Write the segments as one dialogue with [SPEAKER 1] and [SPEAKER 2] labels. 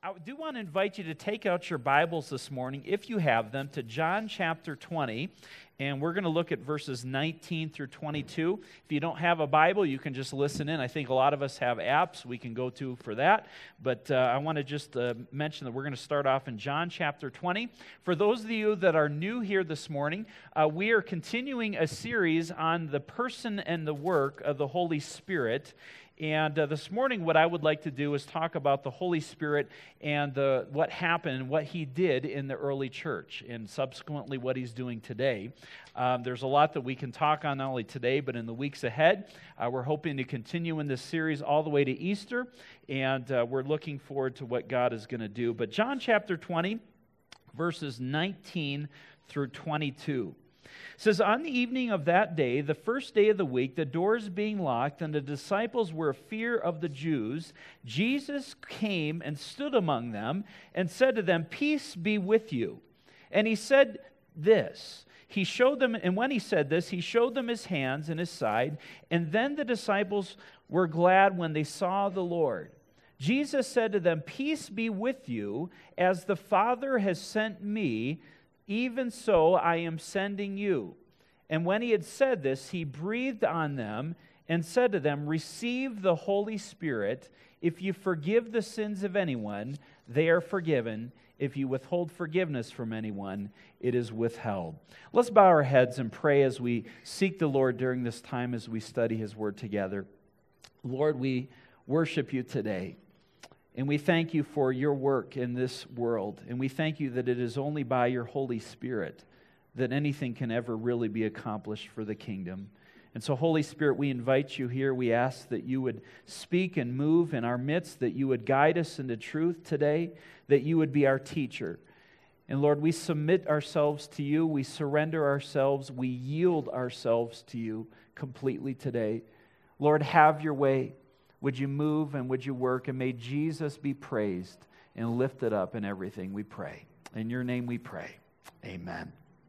[SPEAKER 1] I do want to invite you to take out your Bibles this morning, if you have them, to John chapter 20, and we're going to look at verses 19 through 22. If you don't have a Bible, you can just listen in. I think a lot of us have apps we can go to for that, but I want to just mention that we're going to start off in John chapter 20. For those of you that are new here this morning, we are continuing a series on the person and the work of the Holy Spirit. And this morning, what I would like to do is talk about the Holy Spirit and what happened, what He did in the early church, and subsequently what He's doing today. There's a lot that we can talk on not only today, but in the weeks ahead. We're hoping to continue in this series all the way to Easter, and we're looking forward to what God is going to do. But John chapter 20, verses 19 through 22. It says, on the evening of that day, the first day of the week, the doors being locked, and the disciples were in fear of the Jews, Jesus came and stood among them and said to them, "Peace be with you." And he said this. He showed them, and when he said this, he showed them his hands and his side. And then the disciples were glad when they saw the Lord. Jesus said to them, "Peace be with you, as the Father has sent me, even so I am sending you." And when he had said this, he breathed on them and said to them, "Receive the Holy Spirit. If you forgive the sins of anyone, they are forgiven. If you withhold forgiveness from anyone, it is withheld." Let's bow our heads and pray as we seek the Lord during this time as we study His Word together. Lord, we worship You today. And we thank You for Your work in this world. And we thank You that it is only by Your Holy Spirit that anything can ever really be accomplished for the kingdom. And so, Holy Spirit, we invite You here. We ask that You would speak and move in our midst, that You would guide us into truth today, that You would be our teacher. And Lord, we submit ourselves to You. We surrender ourselves. We yield ourselves to You completely today. Lord, have Your way. Would You move and would You work, and may Jesus be praised and lifted up in everything we pray. In Your name we pray. Amen.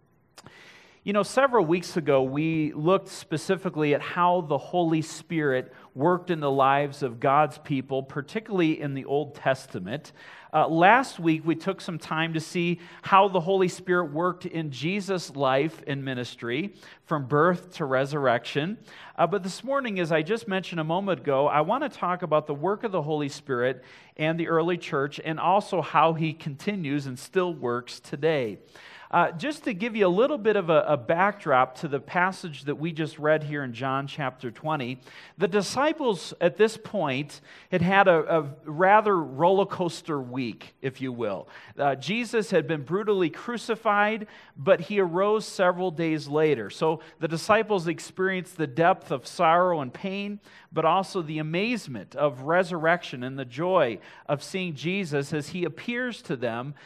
[SPEAKER 1] You know, several weeks ago, we looked specifically at how the Holy Spirit worked in the lives of God's people, particularly in the Old Testament. Last week, we took some time to see how the Holy Spirit worked in Jesus' life and ministry, from birth to resurrection. But this morning, as I just mentioned a moment ago, I want to talk about the work of the Holy Spirit and the early church, and also how He continues and still works today. Just to give you a little bit of a backdrop to the passage that we just read here in John chapter 20, the disciples at this point had a rather roller coaster week, if you will. Jesus had been brutally crucified, but He arose several days later. So the disciples experienced the depth of sorrow and pain, but also the amazement of resurrection and the joy of seeing Jesus as He appears to them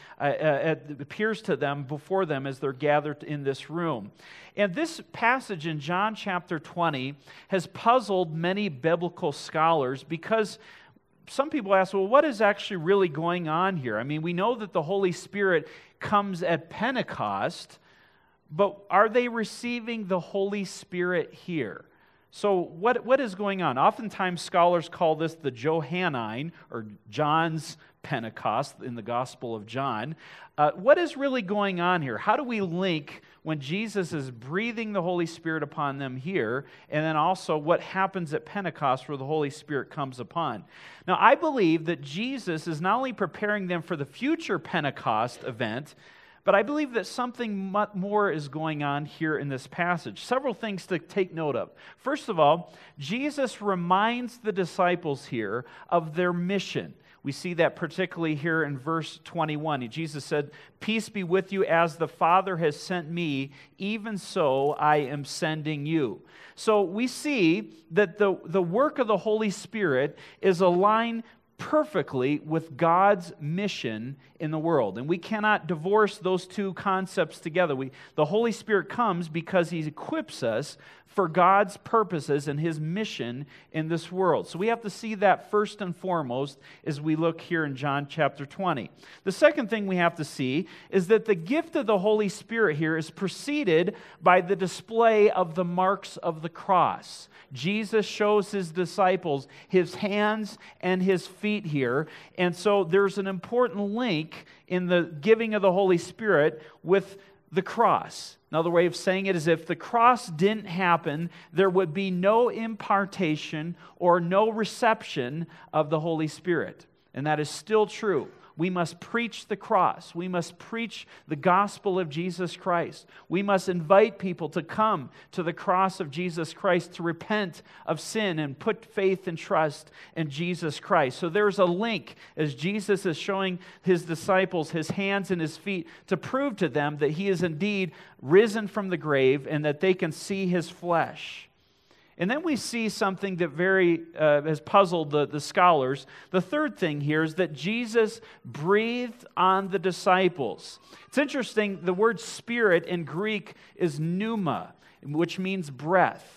[SPEAKER 1] before them as they're gathered in this room. And this passage in John chapter 20 has puzzled many biblical scholars, because some people ask, well, what is actually really going on here? I mean, we know that the Holy Spirit comes at Pentecost, but are they receiving the Holy Spirit here? So what is going on? Oftentimes scholars call this the Johannine, or John's Pentecost in the Gospel of John. What is really going on here? How do we link when Jesus is breathing the Holy Spirit upon them here, and then also what happens at Pentecost where the Holy Spirit comes upon? Now, I believe that Jesus is not only preparing them for the future Pentecost event, but I believe that something much more is going on here in this passage. Several things to take note of. First of all, Jesus reminds the disciples here of their mission. We see that particularly here in verse 21. Jesus said, "Peace be with you, as the Father has sent me, even so I am sending you." So we see that the work of the Holy Spirit is aligned perfectly with God's mission in the world. And we cannot divorce those two concepts together. The Holy Spirit comes because He equips us for God's purposes and His mission in this world. So we have to see that first and foremost as we look here in John chapter 20. The second thing we have to see is that the gift of the Holy Spirit here is preceded by the display of the marks of the cross. Jesus shows His disciples His hands and His feet feet here. And so there's an important link in the giving of the Holy Spirit with the cross. Another way of saying it is if the cross didn't happen, there would be no impartation or no reception of the Holy Spirit. And that is still true. We must preach the cross. We must preach the gospel of Jesus Christ. We must invite people to come to the cross of Jesus Christ to repent of sin and put faith and trust in Jesus Christ. So there's a link as Jesus is showing his disciples his hands and his feet to prove to them that he is indeed risen from the grave and that they can see his flesh. And then we see something that has puzzled the scholars. The third thing here is that Jesus breathed on the disciples. It's interesting, the word spirit in Greek is pneuma, which means breath.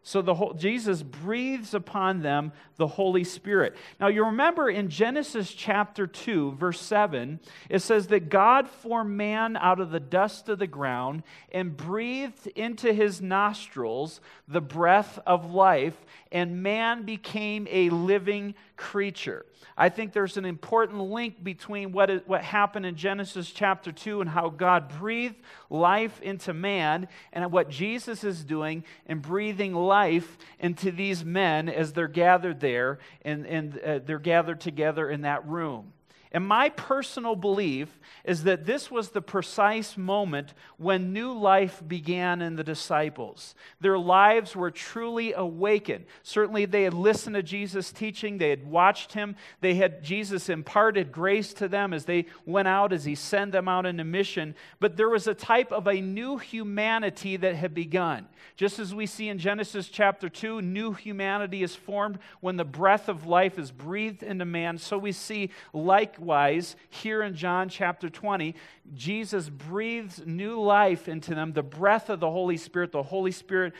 [SPEAKER 1] So Jesus breathes upon them the Holy Spirit. Now you remember in Genesis chapter 2, verse 7, it says that God formed man out of the dust of the ground and breathed into his nostrils the breath of life, and man became a living creature. I think there's an important link between what happened in Genesis chapter 2 and how God breathed life into man and what Jesus is doing and breathing life into these men as they're gathered there and they're gathered together in that room. And my personal belief is that this was the precise moment when new life began in the disciples. Their lives were truly awakened. Certainly they had listened to Jesus' teaching, they had watched him, Jesus imparted grace to them as they went out, as he sent them out on a mission. But there was a type of a new humanity that had begun. Just as we see in Genesis chapter 2, new humanity is formed when the breath of life is breathed into man. So we see likewise here in John chapter 20, Jesus breathes new life into them, the breath of the Holy Spirit. The Holy Spirit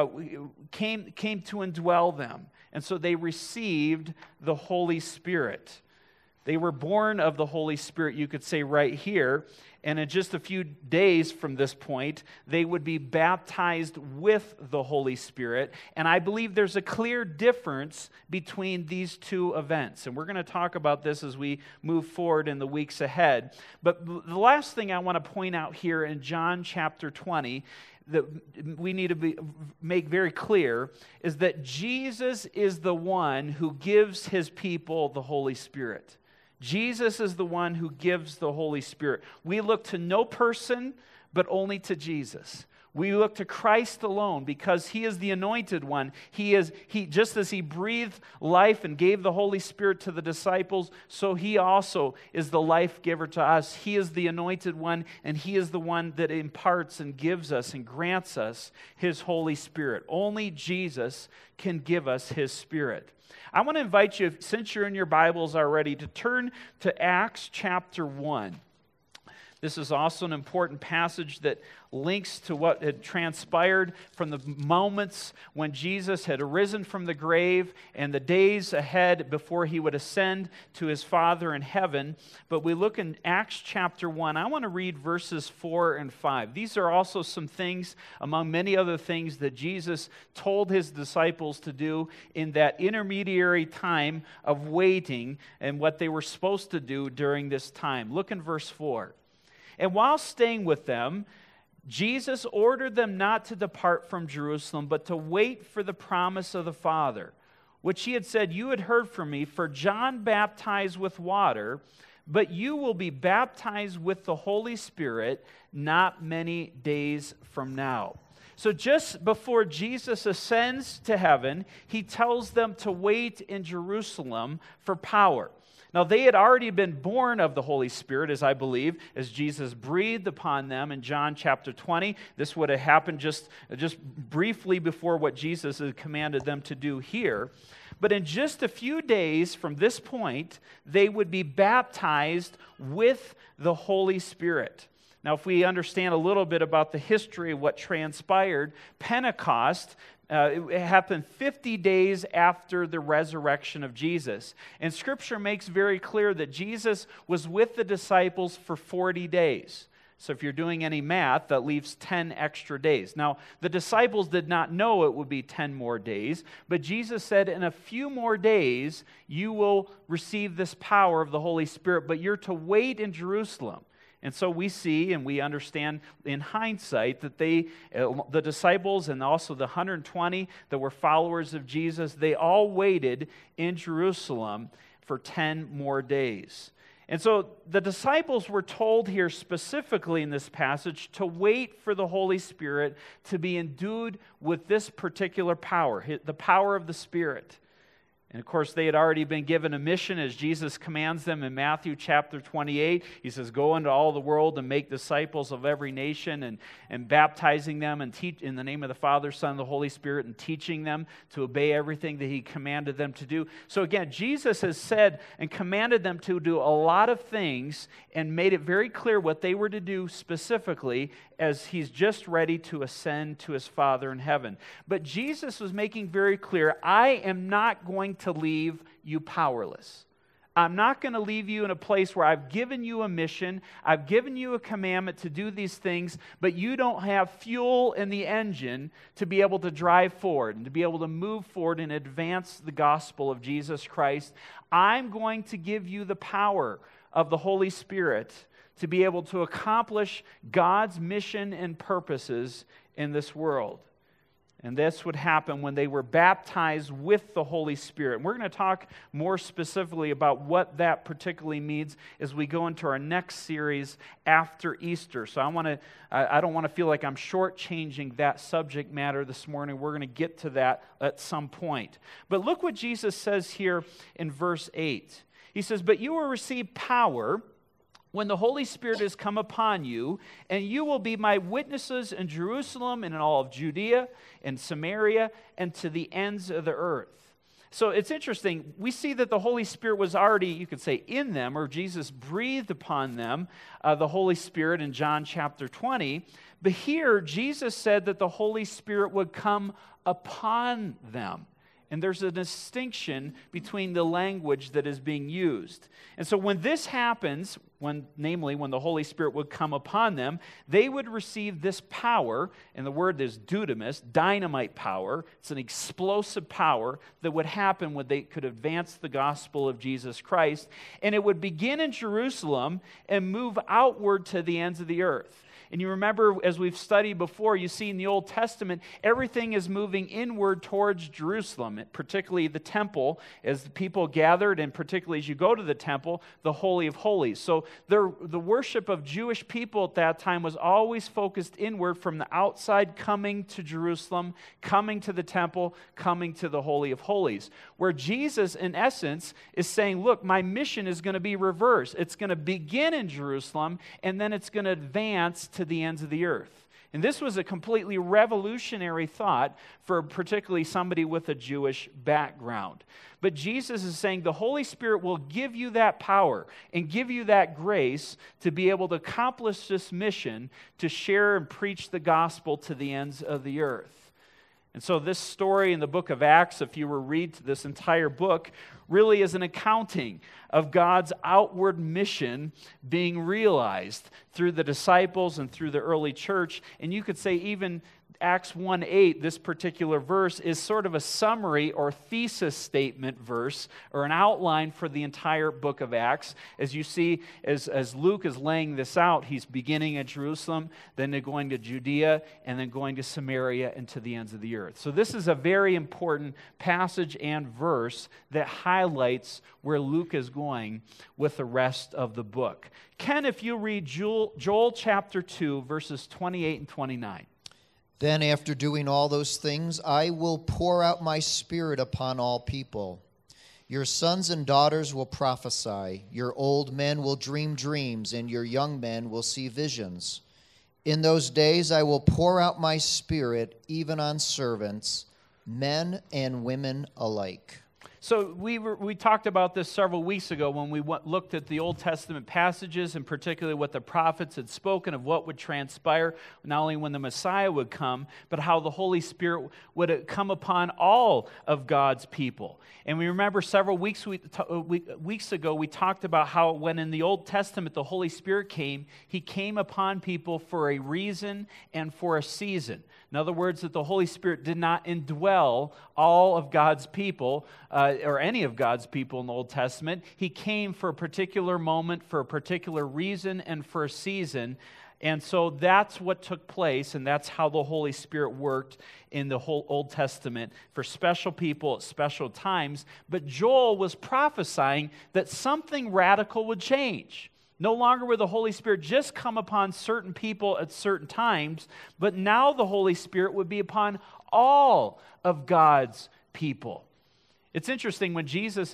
[SPEAKER 1] came to indwell them. And so they received the Holy Spirit. They were born of the Holy Spirit, you could say right here. And in just a few days from this point, they would be baptized with the Holy Spirit. And I believe there's a clear difference between these two events. And we're going to talk about this as we move forward in the weeks ahead. But the last thing I want to point out here in John chapter 20 that we need to make very clear is that Jesus is the one who gives his people the Holy Spirit. Jesus is the one who gives the Holy Spirit. We look to no person, but only to Jesus. We look to Christ alone because he is the anointed one. He just as he breathed life and gave the Holy Spirit to the disciples, so he also is the life giver to us. He is the anointed one, and he is the one that imparts and gives us and grants us his Holy Spirit. Only Jesus can give us his Spirit. I want to invite you, since you're in your Bibles already, to turn to Acts chapter 1. This is also an important passage that links to what had transpired from the moments when Jesus had arisen from the grave and the days ahead before he would ascend to his Father in heaven. But we look in Acts chapter 1. I want to read verses 4 and 5. These are also some things, among many other things, that Jesus told his disciples to do in that intermediary time of waiting and what they were supposed to do during this time. Look in verse 4. And while staying with them, Jesus ordered them not to depart from Jerusalem, but to wait for the promise of the Father, which he had said, "You had heard from me, for John baptized with water, but you will be baptized with the Holy Spirit not many days from now." So just before Jesus ascends to heaven, he tells them to wait in Jerusalem for power. Now, they had already been born of the Holy Spirit, as I believe, as Jesus breathed upon them in John chapter 20. This would have happened just briefly before what Jesus had commanded them to do here. But in just a few days from this point, they would be baptized with the Holy Spirit. Now, if we understand a little bit about the history of what transpired, Pentecost, it happened 50 days after the resurrection of Jesus. And Scripture makes very clear that Jesus was with the disciples for 40 days. So if you're doing any math, that leaves 10 extra days. Now, the disciples did not know it would be 10 more days, but Jesus said, in a few more days, you will receive this power of the Holy Spirit, but you're to wait in Jerusalem. And so we see and we understand in hindsight that the disciples and also the 120 that were followers of Jesus, they all waited in Jerusalem for 10 more days. And so the disciples were told here specifically in this passage to wait for the Holy Spirit to be endued with this particular power, the power of the Spirit. And of course, they had already been given a mission as Jesus commands them in Matthew chapter 28. He says, go into all the world and make disciples of every nation and baptizing them and teach in the name of the Father, Son, and the Holy Spirit, and teaching them to obey everything that He commanded them to do. So again, Jesus has said and commanded them to do a lot of things and made it very clear what they were to do specifically as He's just ready to ascend to His Father in heaven. But Jesus was making very clear, I am not going to leave you powerless. I'm not going to leave you in a place where I've given you a mission, I've given you a commandment to do these things, but you don't have fuel in the engine to be able to drive forward and to be able to move forward and advance the gospel of Jesus Christ. I'm going to give you the power of the Holy Spirit to be able to accomplish God's mission and purposes in this world. And this would happen when they were baptized with the Holy Spirit. And we're going to talk more specifically about what that particularly means as we go into our next series after Easter. So I don't want to feel like I'm shortchanging that subject matter this morning. We're going to get to that at some point. But look what Jesus says here in verse 8. He says, but you will receive power when the Holy Spirit has come upon you, and you will be my witnesses in Jerusalem and in all of Judea and Samaria and to the ends of the earth. So it's interesting. We see that the Holy Spirit was already, you could say, in them, or Jesus breathed upon them, the Holy Spirit in John chapter 20. But here, Jesus said that the Holy Spirit would come upon them. And there's a distinction between the language that is being used. And so when this happens, namely when the Holy Spirit would come upon them, they would receive this power, and the word is dunamis, dynamite power. It's an explosive power that would happen when they could advance the gospel of Jesus Christ. And it would begin in Jerusalem and move outward to the ends of the earth. And you remember, as we've studied before, you see in the Old Testament, everything is moving inward towards Jerusalem, particularly the temple, as the people gathered, and particularly as you go to the temple, the Holy of Holies. So the worship of Jewish people at that time was always focused inward from the outside, coming to Jerusalem, coming to the temple, coming to the Holy of Holies. Where Jesus, in essence, is saying, look, my mission is going to be reversed. It's going to begin in Jerusalem, and then it's going to advance to the ends of the earth. And this was a completely revolutionary thought for particularly somebody with a Jewish background. But Jesus is saying the Holy Spirit will give you that power and give you that grace to be able to accomplish this mission to share and preach the gospel to the ends of the earth. And so this story in the book of Acts, if you were to read this entire book, really is an accounting of God's outward mission being realized through the disciples and through the early church. And you could say even Acts 1:8, this particular verse, is sort of a summary or thesis statement verse, or an outline for the entire book of Acts. As you see, as Luke is laying this out, he's beginning at Jerusalem, then they're going to Judea, and then going to Samaria and to the ends of the earth. So this is a very important passage and verse that highlights where Luke is going with the rest of the book. Ken, if you read Joel chapter 2, verses 28 and 29.
[SPEAKER 2] Then after doing all those things, I will pour out my Spirit upon all people. Your sons and daughters will prophesy. Your old men will dream dreams, and your young men will see visions. In those days I will pour out my Spirit even on servants, men and women alike.
[SPEAKER 1] So we talked about this several weeks ago when we looked at the Old Testament passages, and particularly what the prophets had spoken of what would transpire, not only when the Messiah would come, but how the Holy Spirit would come upon all of God's people. And we remember several weeks ago we talked about how when in the Old Testament the Holy Spirit came, He came upon people for a reason and for a season. In other words, that the Holy Spirit did not indwell all of God's people, or any of God's people in the Old Testament. He came for a particular moment, for a particular reason, and for a season. And so that's what took place, and that's how the Holy Spirit worked in the whole Old Testament for special people at special times. But Joel was prophesying that something radical would change. No longer would the Holy Spirit just come upon certain people at certain times, but now the Holy Spirit would be upon all of God's people. It's interesting when Jesus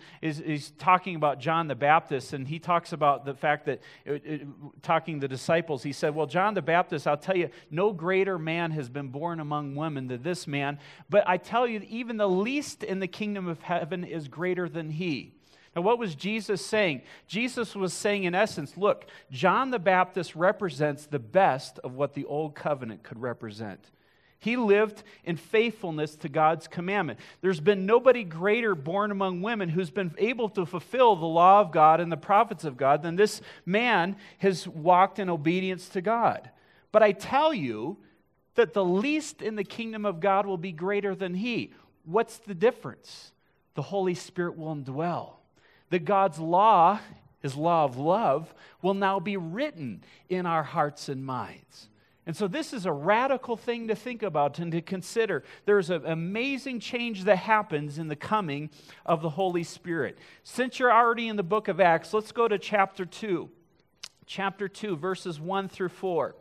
[SPEAKER 1] is talking about John the Baptist, and he talks about the fact that, talking to the disciples, he said, well, John the Baptist, I'll tell you, no greater man has been born among women than this man, but I tell you, even the least in the kingdom of heaven is greater than he. Now, what was Jesus saying? Jesus was saying, in essence, look, John the Baptist represents the best of what the Old Covenant could represent. He lived in faithfulness to God's commandment. There's been nobody greater born among women who's been able to fulfill the law of God and the prophets of God than this man has walked in obedience to God. But I tell you that the least in the kingdom of God will be greater than he. What's the difference? The Holy Spirit will indwell. That God's law, His law of love, will now be written in our hearts and minds. And so this is a radical thing to think about and to consider. There's an amazing change that happens in the coming of the Holy Spirit. Since you're already in the book of Acts, let's go to chapter 2. Chapter 2, verses 1 through 4.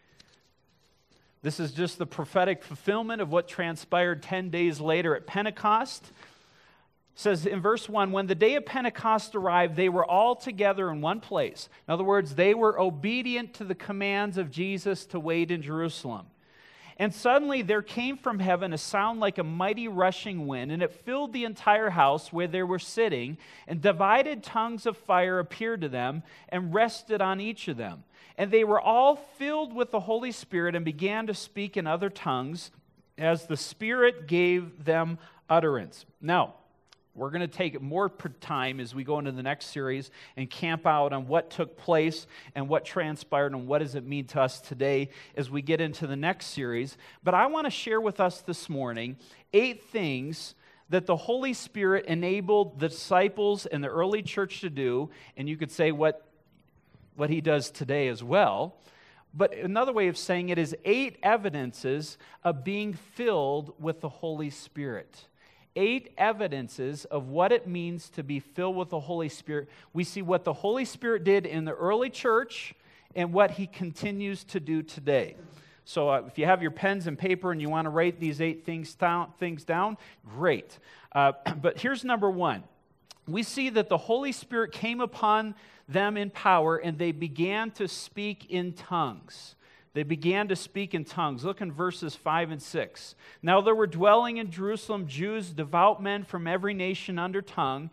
[SPEAKER 1] This is just the prophetic fulfillment of what transpired 10 days later at Pentecost. It says in verse 1, when the day of Pentecost arrived, they were all together in one place. In other words, they were obedient to the commands of Jesus to wait in Jerusalem. And suddenly there came from heaven a sound like a mighty rushing wind, and it filled the entire house where they were sitting, and divided tongues of fire appeared to them and rested on each of them. And they were all filled with the Holy Spirit and began to speak in other tongues as the Spirit gave them utterance. Now, we're going to take more time as we go into the next series and camp out on what took place and what transpired and what does it mean to us today as we get into the next series. But I want to share with us this morning 8 things that the Holy Spirit enabled the disciples and the early church to do, and you could say what He does today as well. But another way of saying it is 8 evidences of being filled with the Holy Spirit. 8 evidences of what it means to be filled with the Holy Spirit. We see what the Holy Spirit did in the early church and what He continues to do today. So if you have your pens and paper and you want to write these 8 things down, great. But here's number 1. We see that the Holy Spirit came upon them in power and they began to speak in tongues. They began to speak in tongues. Look in verses 5 and 6. Now there were dwelling in Jerusalem Jews, devout men from every nation under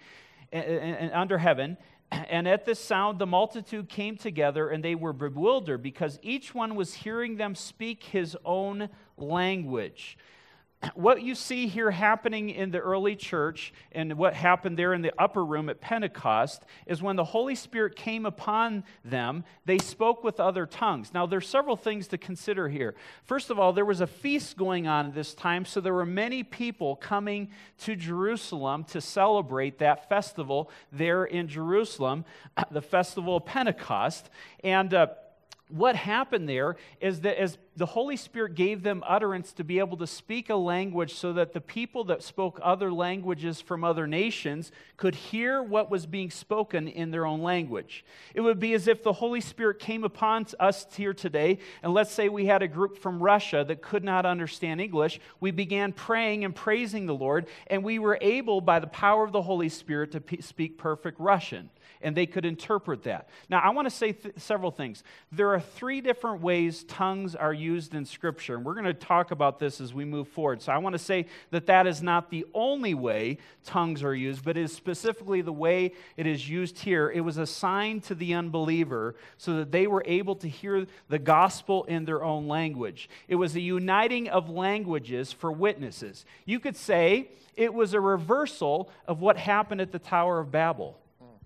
[SPEAKER 1] heaven. And at this sound the multitude came together, and they were bewildered, because each one was hearing them speak his own language. What you see here happening in the early church and what happened there in the upper room at Pentecost is when the Holy Spirit came upon them, they spoke with other tongues. Now, there's several things to consider here. First of all, there was a feast going on at this time, so there were many people coming to Jerusalem to celebrate that festival there in Jerusalem, the festival of Pentecost. And what happened there is that as the Holy Spirit gave them utterance to be able to speak a language so that the people that spoke other languages from other nations could hear what was being spoken in their own language. It would be as if the Holy Spirit came upon us here today, and let's say we had a group from Russia that could not understand English. We began praying and praising the Lord, and we were able, by the power of the Holy Spirit, to speak perfect Russian. And they could interpret that. Now, I want to say several things. There are 3 different ways tongues are used in Scripture. And we're going to talk about this as we move forward. So I want to say that that is not the only way tongues are used, but it is specifically the way it is used here. It was a sign to the unbeliever so that they were able to hear the gospel in their own language. It was a uniting of languages for witnesses. You could say it was a reversal of what happened at the Tower of Babel.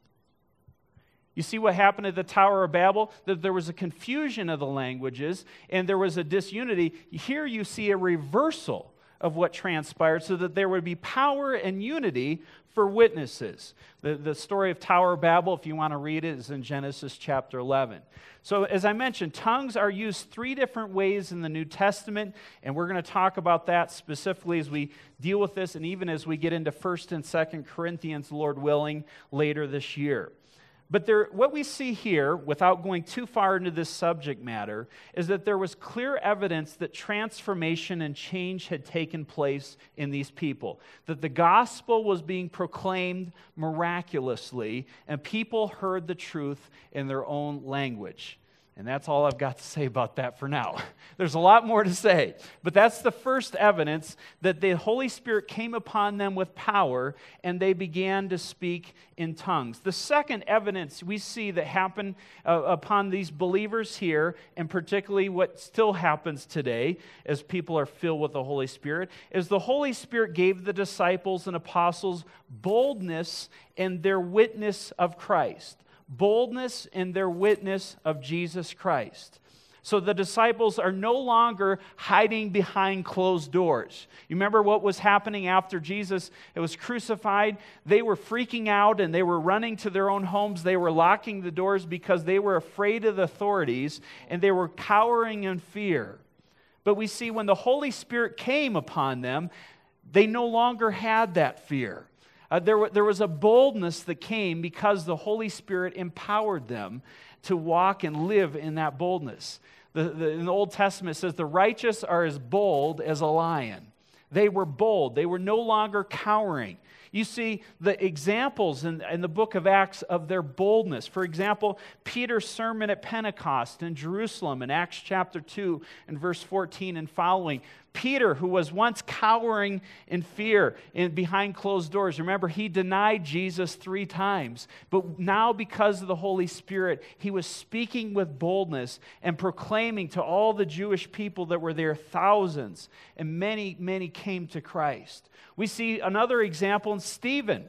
[SPEAKER 1] You see what happened at the Tower of Babel? That there was a confusion of the languages and there was a disunity. Here you see a reversal of what transpired so that there would be power and unity for witnesses. The story of Tower of Babel, if you want to read it, is in Genesis chapter 11. So as I mentioned, tongues are used 3 different ways in the New Testament, and we're going to talk about that specifically as we deal with this and even as we get into 1st and 2nd Corinthians, Lord willing, later this year. But what we see here, without going too far into this subject matter, is that there was clear evidence that transformation and change had taken place in these people. That the gospel was being proclaimed miraculously, and people heard the truth in their own language. And that's all I've got to say about that for now. There's a lot more to say. But that's the first evidence that the Holy Spirit came upon them with power and they began to speak in tongues. The second evidence we see that happened upon these believers here, and particularly what still happens today as people are filled with the Holy Spirit, is the Holy Spirit gave the disciples and apostles boldness in their witness of Christ. Boldness in their witness of Jesus Christ. So the disciples are no longer hiding behind closed doors. You remember what was happening after Jesus was crucified? They were freaking out and they were running to their own homes. They were locking the doors because they were afraid of the authorities and they were cowering in fear. But we see when the Holy Spirit came upon them, they no longer had that fear. There was a boldness that came because the Holy Spirit empowered them to walk and live in that boldness. In the Old Testament it says, the righteous are as bold as a lion. They were bold. They were no longer cowering. You see the examples in the book of Acts of their boldness. For example, Peter's sermon at Pentecost in Jerusalem in Acts chapter 2 and verse 14 and following. Peter, who was once cowering in fear behind closed doors, remember, he denied Jesus 3 times. But now, because of the Holy Spirit, he was speaking with boldness and proclaiming to all the Jewish people that were there, thousands, and many, many came to Christ. We see another example in Stephen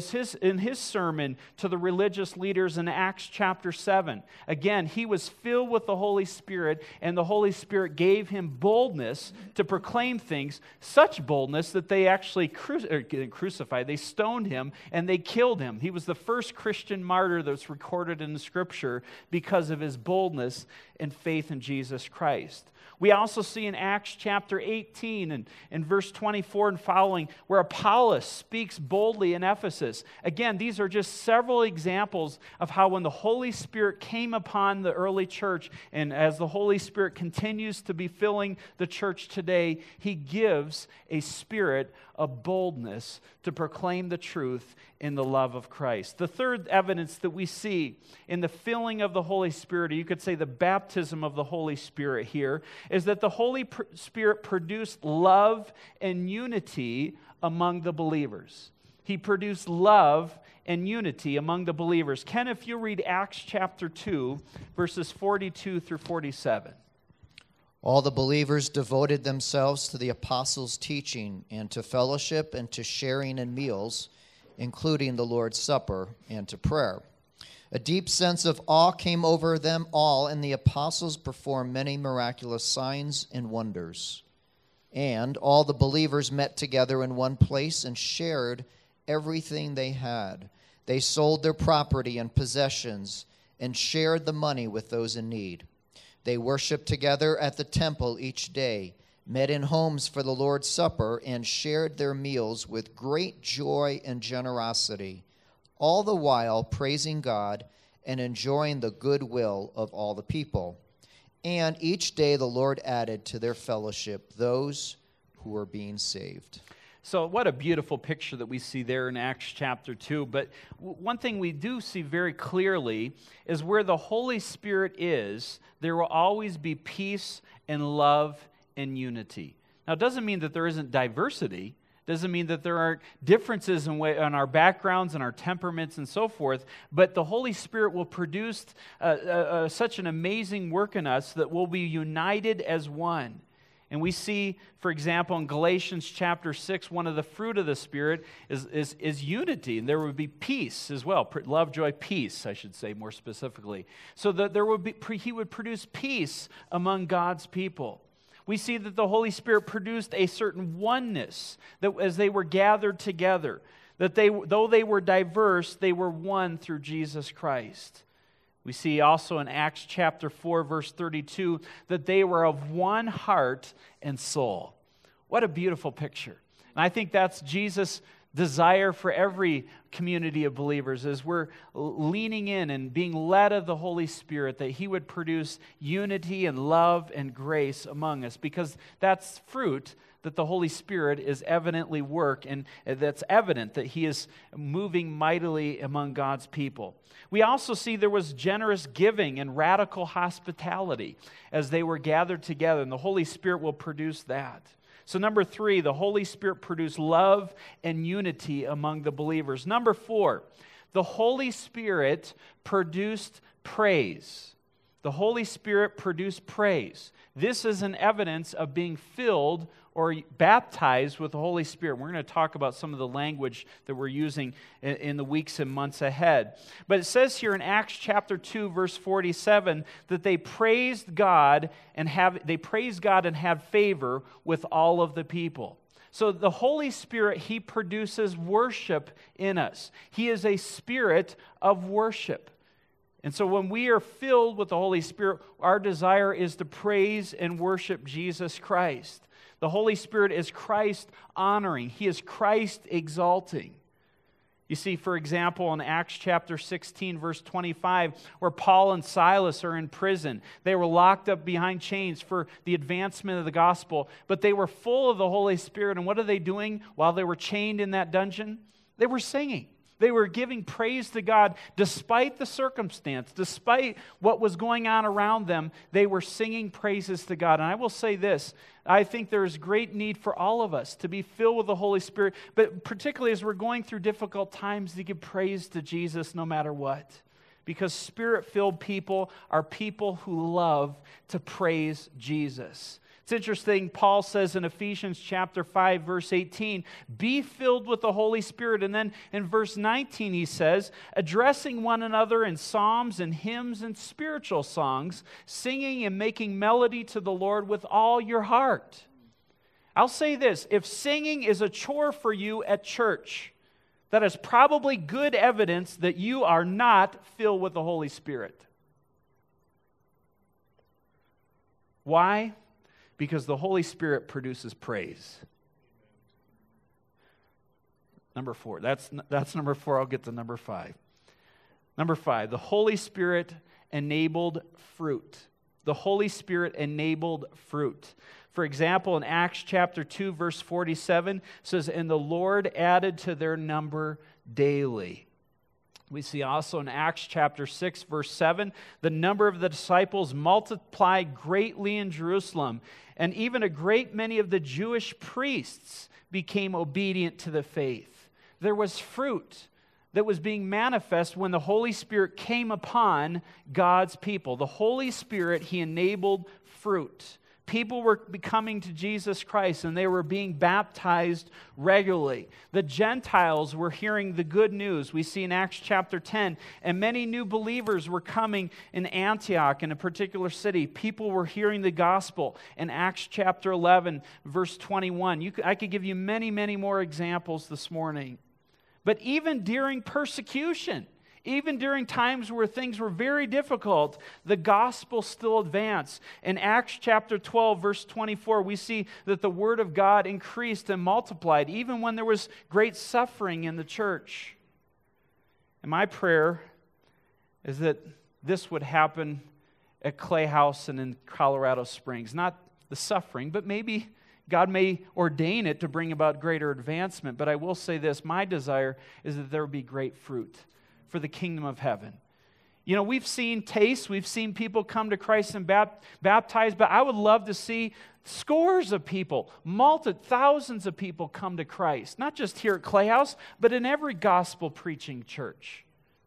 [SPEAKER 1] in his sermon to the religious leaders in Acts chapter 7. Again, he was filled with the Holy Spirit, and the Holy Spirit gave him boldness to proclaim things, such boldness that they actually crucified. They stoned him and they killed him. He was the first Christian martyr that's recorded in the Scripture because of his boldness and faith in Jesus Christ. We also see in Acts chapter 18 and in verse 24 and following where Apollos speaks boldly in Ephesus. Again, these are just several examples of how when the Holy Spirit came upon the early church, and as the Holy Spirit continues to be filling the church today, He gives a spirit of boldness to proclaim the truth in the love of Christ. The third evidence that we see in the filling of the Holy Spirit, or you could say the baptism of the Holy Spirit here, is that the Holy Spirit produced love and unity among the believers. He produced love and unity among the believers. Ken, if you read Acts chapter 2, verses 42 through 47.
[SPEAKER 2] All the believers devoted themselves to the apostles' teaching and to fellowship and to sharing in meals, including the Lord's Supper, and to prayer. A deep sense of awe came over them all, and the apostles performed many miraculous signs and wonders. And all the believers met together in one place and shared everything they had. They sold their property and possessions and shared the money with those in need. They worshiped together at the temple each day, met in homes for the Lord's Supper, and shared their meals with great joy and generosity, all the while praising God and enjoying the goodwill of all the people. And each day the Lord added to their fellowship those who were being saved.
[SPEAKER 1] So what a beautiful picture that we see there in Acts chapter 2. But one thing we do see very clearly is where the Holy Spirit is, there will always be peace and love and unity. Now, it doesn't mean that there isn't diversity. It doesn't mean that there aren't differences in our backgrounds and our temperaments and so forth. But the Holy Spirit will produce such an amazing work in us that we'll be united as one. And we see, for example, in Galatians chapter 6, one of the fruit of the Spirit is unity. And there would be peace as well. Love, joy, peace, I should say more specifically. So that he would produce peace among God's people. We see that the Holy Spirit produced a certain oneness that as they were gathered together, that though they were diverse, they were one through Jesus Christ. We see also in Acts chapter 4, verse 32, that they were of one heart and soul. What a beautiful picture. And I think that's Jesus' desire for every community of believers as we're leaning in and being led of the Holy Spirit, that He would produce unity and love and grace among us, because that's fruit that the Holy Spirit is evidently work, and that's evident that He is moving mightily among God's people. We also see there was generous giving and radical hospitality as they were gathered together, and the Holy Spirit will produce that. So number 3, the Holy Spirit produced love and unity among the believers. Number 4, the Holy Spirit produced praise. The Holy Spirit produced praise. This is an evidence of being filled or baptized with the Holy Spirit. We're going to talk about some of the language that we're using in the weeks and months ahead. But it says here in Acts chapter 2, verse 47, that they praised God and had favor with all of the people. So the Holy Spirit, He produces worship in us. He is a spirit of worship. And so when we are filled with the Holy Spirit, our desire is to praise and worship Jesus Christ. The Holy Spirit is Christ honoring. He is Christ exalting. You see, for example, in Acts chapter 16, verse 25, where Paul and Silas are in prison. They were locked up behind chains for the advancement of the gospel, but they were full of the Holy Spirit. And what are they doing while they were chained in that dungeon? They were singing. They were giving praise to God despite the circumstance, despite what was going on around them. They were singing praises to God. And I will say this, I think there is great need for all of us to be filled with the Holy Spirit, but particularly as we're going through difficult times, to give praise to Jesus no matter what. Because Spirit-filled people are people who love to praise Jesus. It's interesting, Paul says in Ephesians chapter 5, verse 18, be filled with the Holy Spirit. And then in verse 19 he says, addressing one another in psalms and hymns and spiritual songs, singing and making melody to the Lord with all your heart. I'll say this, if singing is a chore for you at church, that is probably good evidence that you are not filled with the Holy Spirit. Why? Because the Holy Spirit produces praise. Number 4. That's number 4. I'll get to number 5. Number 5. The Holy Spirit enabled fruit. The Holy Spirit enabled fruit. For example, in Acts chapter 2, verse 47, it says, and the Lord added to their number daily. We see also in Acts chapter 6, verse 7, the number of the disciples multiplied greatly in Jerusalem, and even a great many of the Jewish priests became obedient to the faith. There was fruit that was being manifest when the Holy Spirit came upon God's people. The Holy Spirit, He enabled fruit. People were coming to Jesus Christ and they were being baptized regularly. The Gentiles were hearing the good news. We see in Acts chapter 10, and many new believers were coming in Antioch, in a particular city. People were hearing the gospel. In Acts chapter 11, verse 21. I could give you many, many more examples this morning. But even during persecution, even during times where things were very difficult, the gospel still advanced. In Acts chapter 12, verse 24, we see that the word of God increased and multiplied, even when there was great suffering in the church. And my prayer is that this would happen at Clay House and in Colorado Springs. Not the suffering, but maybe God may ordain it to bring about greater advancement, but I will say this, my desire is that there will be great fruit for the kingdom of heaven. You know, we've seen tastes, we've seen people come to Christ and baptized, but I would love to see scores of people, thousands of people come to Christ, not just here at Clay House, but in every gospel preaching church.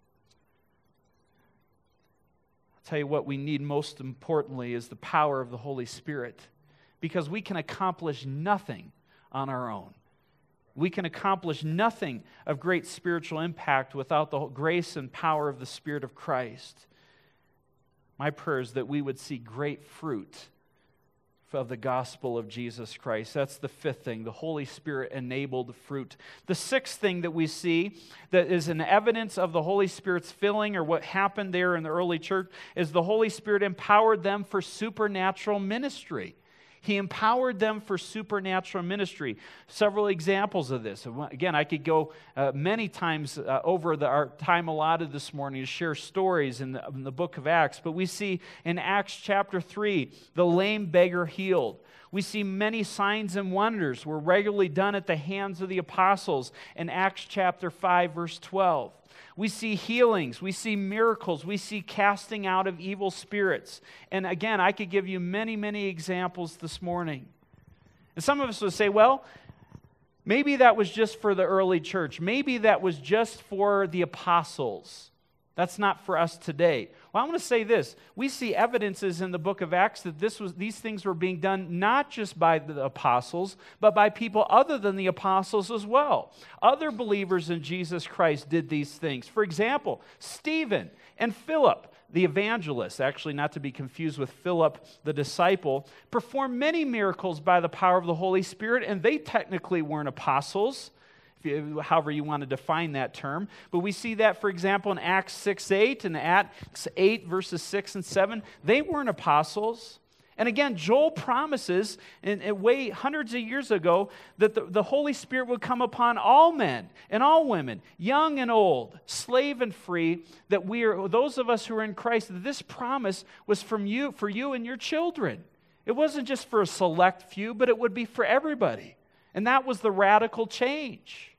[SPEAKER 1] I'll tell you what we need most importantly is the power of the Holy Spirit, because we can accomplish nothing on our own. We can accomplish nothing of great spiritual impact without the grace and power of the Spirit of Christ. My prayer is that we would see great fruit of the gospel of Jesus Christ. That's the fifth thing, the Holy Spirit enabled fruit. The sixth thing that we see that is an evidence of the Holy Spirit's filling, or what happened there in the early church, is the Holy Spirit empowered them for supernatural ministry. He empowered them for supernatural ministry. Several examples of this. Again, I could go many times over our time allotted this morning to share stories in the book of Acts. But we see in Acts chapter 3, the lame beggar healed. We see many signs and wonders were regularly done at the hands of the apostles in Acts chapter 5, verse 12. We see healings, we see miracles, we see casting out of evil spirits. And again, I could give you many, many examples this morning. And some of us would say, well, maybe that was just for the early church. Maybe that was just for the apostles. That's not for us today. Well, I want to say this. We see evidences in the book of Acts that these things were being done not just by the apostles, but by people other than the apostles as well. Other believers in Jesus Christ did these things. For example, Stephen and Philip, the evangelist, actually not to be confused with Philip the disciple, performed many miracles by the power of the Holy Spirit, and they technically weren't apostles, however you want to define that term. But we see that, for example, in Acts 6:8 and Acts 8, verses 6 and 7. They weren't apostles. And again, Joel promises, way hundreds of years ago, that the Holy Spirit would come upon all men and all women, young and old, slave and free, that those of us who are in Christ, that this promise was for you and your children. It wasn't just for a select few, but it would be for everybody. And that was the radical change.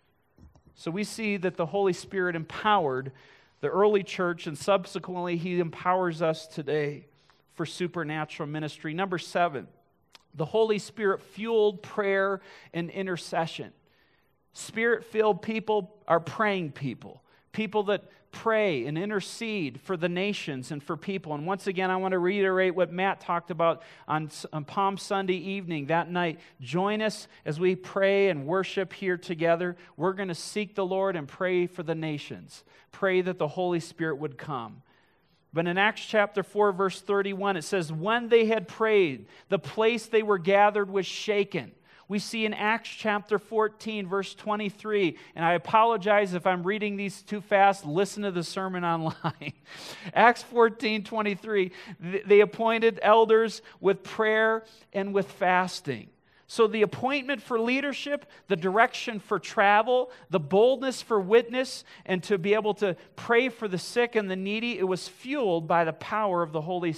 [SPEAKER 1] So we see that the Holy Spirit empowered the early church, and subsequently He empowers us today for supernatural ministry. Number 7, the Holy Spirit fueled prayer and intercession. Spirit-filled people are praying people. People that pray and intercede for the nations and for people. And once again, I want to reiterate what Matt talked about on Palm Sunday evening, that night. Join us as we pray and worship here together. We're going to seek the Lord and pray for the nations. Pray that the Holy Spirit would come. But in Acts chapter 4, verse 31, it says, when they had prayed, the place they were gathered was shaken. We see in Acts chapter 14, verse 23, and I apologize if I'm reading these too fast, listen to the sermon online. Acts 14, 23, they appointed elders with prayer and with fasting. So the appointment for leadership, the direction for travel, the boldness for witness, and to be able to pray for the sick and the needy, it was fueled by the power of the Holy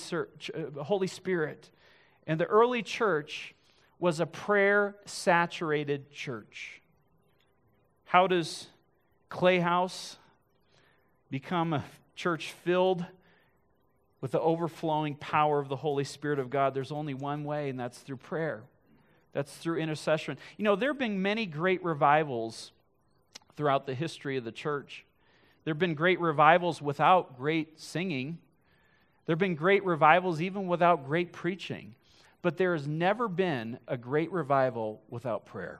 [SPEAKER 1] Spirit. And the early church was a prayer-saturated church. How does Clay House become a church filled with the overflowing power of the Holy Spirit of God? There's only one way, and that's through prayer. That's through intercession. You know, there have been many great revivals throughout the history of the church. There have been great revivals without great singing. There have been great revivals even without great preaching. But there has never been a great revival without prayer.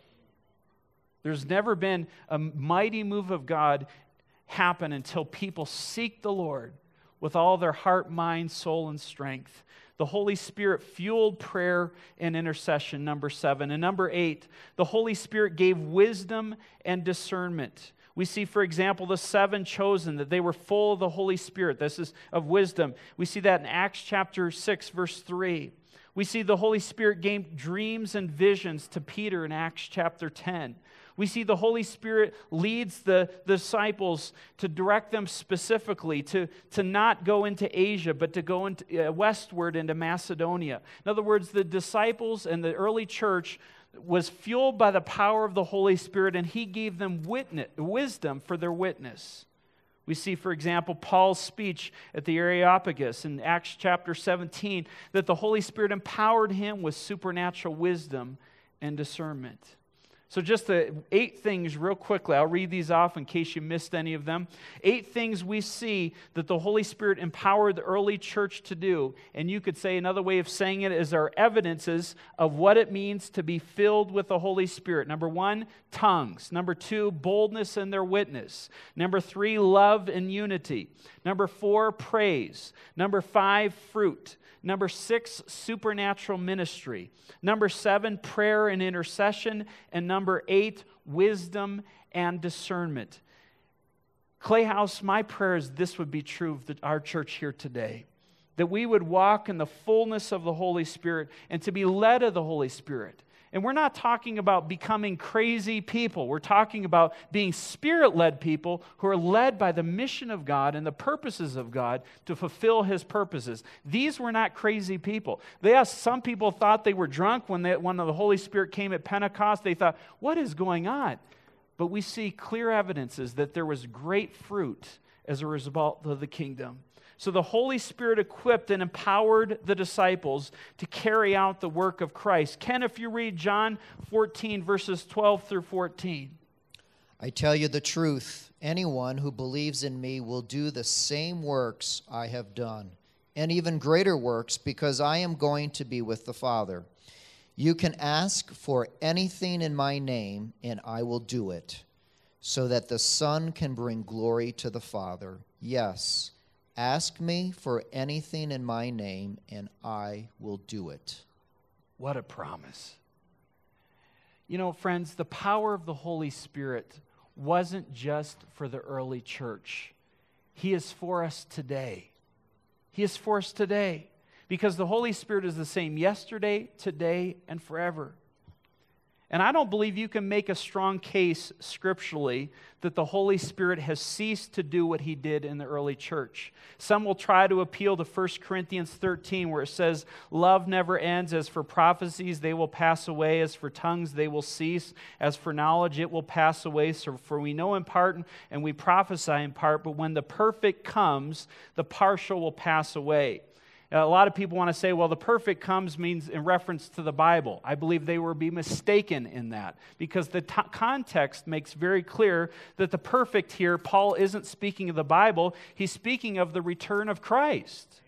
[SPEAKER 1] There's never been a mighty move of God happen until people seek the Lord with all their heart, mind, soul, and strength. The Holy Spirit fueled prayer and intercession, number 7. And number 8, the Holy Spirit gave wisdom and discernment. We see, for example, the 7 chosen, that they were full of the Holy Spirit. This is of wisdom. We see that in Acts chapter 6, verse 3. We see the Holy Spirit gave dreams and visions to Peter in Acts chapter 10. We see the Holy Spirit leads the disciples to direct them specifically to not go into Asia, but to go into, westward into Macedonia. In other words, the disciples and the early church was fueled by the power of the Holy Spirit, and He gave them wisdom for their witness. We see, for example, Paul's speech at the Areopagus in Acts chapter 17, that the Holy Spirit empowered him with supernatural wisdom and discernment. So just the 8 things real quickly. I'll read these off in case you missed any of them. 8 things we see that the Holy Spirit empowered the early church to do. And you could say another way of saying it is our evidences of what it means to be filled with the Holy Spirit. Number 1, tongues. Number 2, boldness in their witness. Number 3, love and unity. Number 4, praise. Number 5, fruit. Number 6, supernatural ministry. Number 7, prayer and intercession. And number 8, wisdom and discernment. Clay House, my prayer is this would be true of our church here today. That we would walk in the fullness of the Holy Spirit and to be led of the Holy Spirit. And we're not talking about becoming crazy people. We're talking about being Spirit-led people who are led by the mission of God and the purposes of God to fulfill His purposes. These were not crazy people. Some people thought they were drunk when the Holy Spirit came at Pentecost. They thought, what is going on? But we see clear evidences that there was great fruit as a result of the kingdom. So the Holy Spirit equipped and empowered the disciples to carry out the work of Christ. Ken, if you read John 14, verses 12 through 14.
[SPEAKER 2] I tell you the truth, anyone who believes in me will do the same works I have done, and even greater works, because I am going to be with the Father. You can ask for anything in my name, and I will do it, so that the Son can bring glory to the Father. Yes, ask me for anything in my name, and I will do it.
[SPEAKER 1] What a promise. You know, friends, the power of the Holy Spirit wasn't just for the early church. He is for us today. He is for us today because the Holy Spirit is the same yesterday, today, and forever. And I don't believe you can make a strong case scripturally that the Holy Spirit has ceased to do what He did in the early church. Some will try to appeal to 1 Corinthians 13 where it says, love never ends. As for prophecies, they will pass away. As for tongues, they will cease. As for knowledge, it will pass away. So for we know in part and we prophesy in part, but when the perfect comes, the partial will pass away. A lot of people want to say, well, the perfect comes means in reference to the Bible. I believe they will be mistaken in that because the context makes very clear that the perfect here, Paul isn't speaking of the Bible, he's speaking of the return of Christ.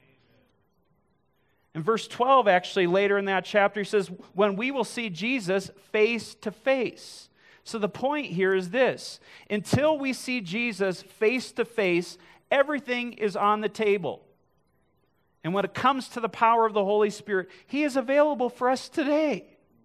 [SPEAKER 1] In verse 12, actually, later in that chapter, he says, when we will see Jesus face to face. So the point here is this. Until we see Jesus face to face, everything is on the table. And when it comes to the power of the Holy Spirit, He is available for us today.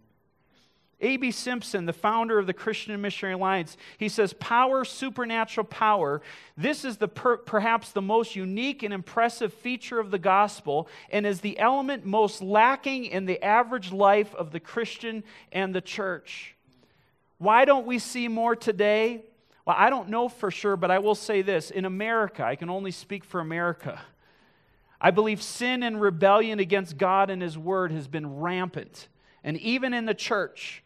[SPEAKER 1] A.B. Simpson, the founder of the Christian Missionary Alliance, he says, power, supernatural power, this is perhaps the most unique and impressive feature of the gospel and is the element most lacking in the average life of the Christian and the church. Why don't we see more today? Well, I don't know for sure, but I will say this. In America, I can only speak for America, I believe sin and rebellion against God and His Word has been rampant. And even in the church,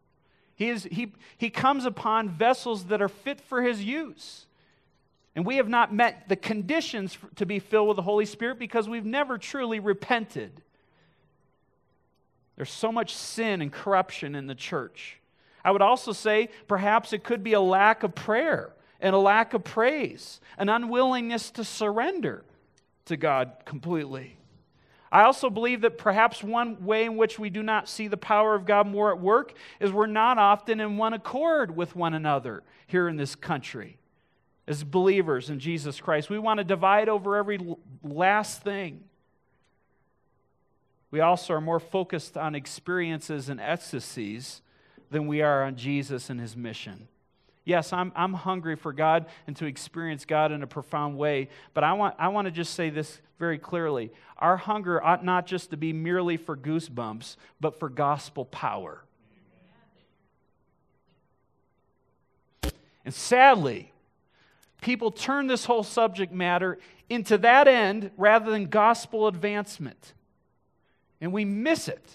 [SPEAKER 1] He comes upon vessels that are fit for His use. And we have not met the conditions to be filled with the Holy Spirit because we've never truly repented. There's so much sin and corruption in the church. I would also say perhaps it could be a lack of prayer and a lack of praise, an unwillingness to surrender to God completely. I also believe that perhaps one way in which we do not see the power of God more at work is we're not often in one accord with one another here in this country as believers in Jesus Christ. We want to divide over every last thing. We also are more focused on experiences and ecstasies than we are on Jesus and His mission. Yes, I'm hungry for God and to experience God in a profound way, but I want to just say this very clearly. Our hunger ought not just to be merely for goosebumps, but for gospel power. And sadly, people turn this whole subject matter into that end rather than gospel advancement. And we miss it.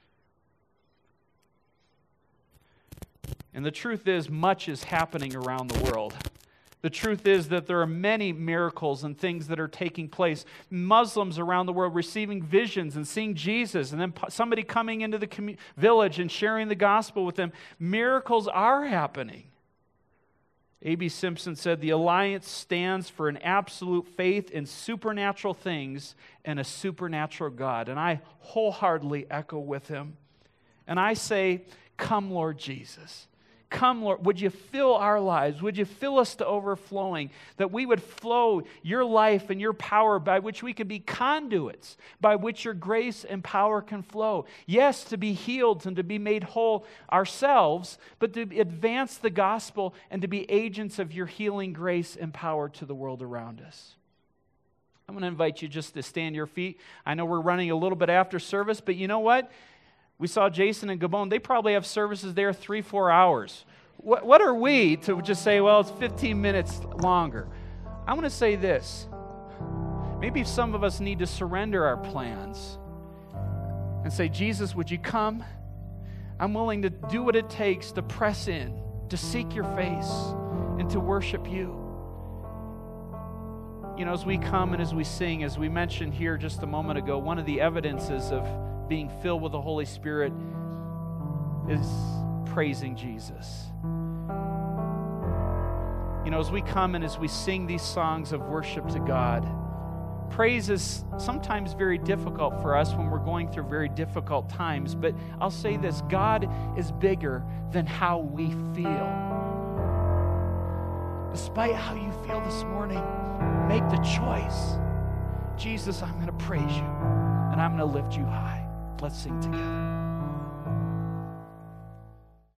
[SPEAKER 1] And the truth is, much is happening around the world. The truth is that there are many miracles and things that are taking place. Muslims around the world receiving visions and seeing Jesus, and then somebody coming into the village and sharing the gospel with them. Miracles are happening. A.B. Simpson said, the Alliance stands for an absolute faith in supernatural things and a supernatural God. And I wholeheartedly echo with him. And I say, come, Lord Jesus. Come, Lord, would you fill our lives? Would you fill us to overflowing? That we would flow your life and your power by which we can be conduits, by which your grace and power can flow. Yes, to be healed and to be made whole ourselves, but to advance the gospel and to be agents of your healing grace and power to the world around us. I'm going to invite you just to stand to your feet. I know we're running a little bit after service, but you know what? We saw Jason and Gabon. They probably have services there 3-4 hours. What are we to just say, well, it's 15 minutes longer? I want to say this. Maybe some of us need to surrender our plans and say, Jesus, would you come? I'm willing to do what it takes to press in, to seek your face, and to worship you. You know, as we come and as we sing, as we mentioned here just a moment ago, one of the evidences of being filled with the Holy Spirit is praising Jesus. You know, as we come and as we sing these songs of worship to God, praise is sometimes very difficult for us when we're going through very difficult times. But I'll say this, God is bigger than how we feel. Despite how you feel this morning, make the choice. Jesus, I'm going to praise you and I'm going to lift you high. Let's sing together.